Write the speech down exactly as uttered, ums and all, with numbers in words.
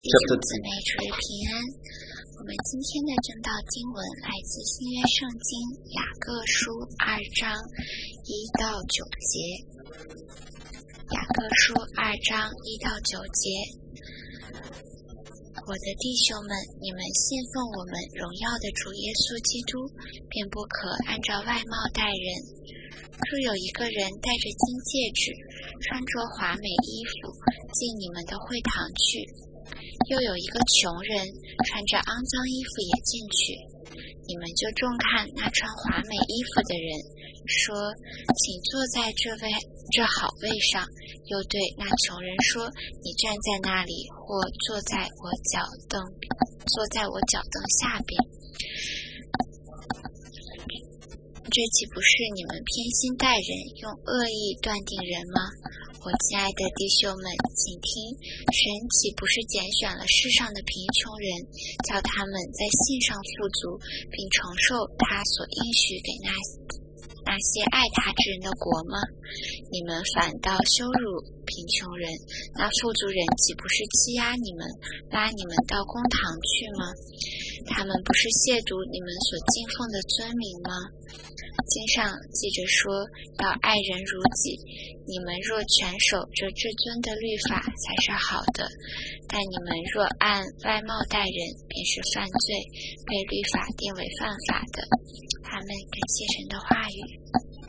弟兄姊妹主日平安。我们今天的正道经文来自新约圣经雅各书二章一到九节。雅各书二章一到九节。我的弟兄们，你们信奉我们荣耀的主耶稣基督，便不可按照外貌待人。若有一个人戴着金戒指，穿着华美衣服，进你们的会堂去，又有一个穷人穿着肮脏衣服也进去，你们就重看那穿华美衣服的人，说请坐在这位这好位上，又对那穷人说你站在那里，或坐在我脚凳坐在我脚凳下边。这岂不是你们偏心待人，用恶意断定人吗？我亲爱的弟兄们，请听，神岂不是拣选了世上的贫穷人，叫他们在信上富足，并承受他所应许给那那些爱他之人的国吗？你们反倒羞辱贫穷人，那富足人岂不是欺压你们，拉你们到公堂去吗？他们不是亵渎你们所敬奉的尊名吗？经上记着说，要爱人如己。你们若全守着至尊的律法，才是好的；但你们若按外貌待人，便是犯罪，被律法定为犯法的。阿们。感谢神的话语。